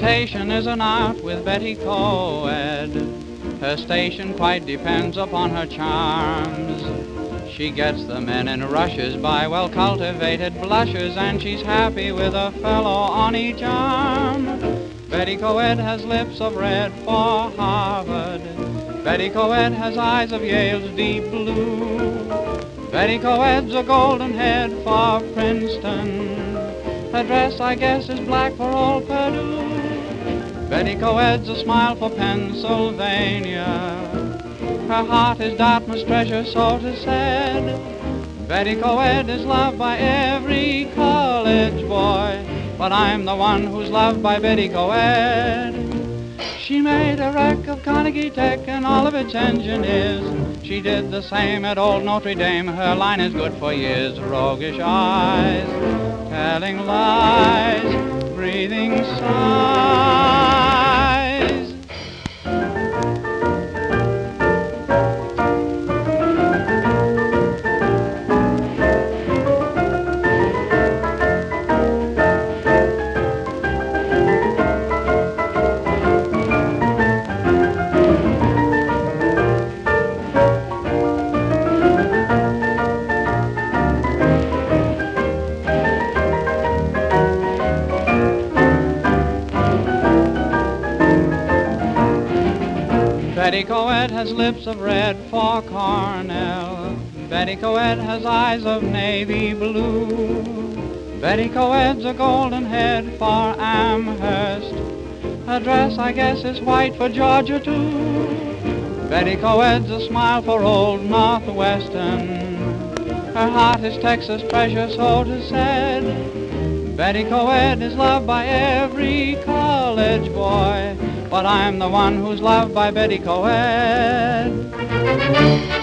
Flirtation is an art with Betty Coed. Her station quite depends upon her charms. She gets the men in rushes by well-cultivated blushes, and she's happy with a fellow on each arm. Betty Coed has lips of red for Harvard. Betty Coed has eyes of Yale's deep blue. Betty Coed's a golden head for Princeton. Her dress, I guess, is black for old Purdue. Betty Coed's a smile for Pennsylvania. Her heart is Dartmouth's treasure, so 'tis said. Betty Coed is loved by every college boy, but I'm the one who's loved by Betty Coed. She made a wreck of Carnegie Tech and all of its engineers. She did the same at old Notre Dame. Her line is good for years. Roguish eyes, telling lies, breathing sighs. Betty Coed has lips of red for Cornell. Betty Coed has eyes of navy blue. Betty Coed's a golden head for Amherst. Her dress, I guess, is white for Georgia, too. Betty Coed's a smile for old Northwestern. Her heart is Texas treasure, so 'tis said. Betty Coed is loved by every college boy, but I'm the one who's loved by Betty Coed.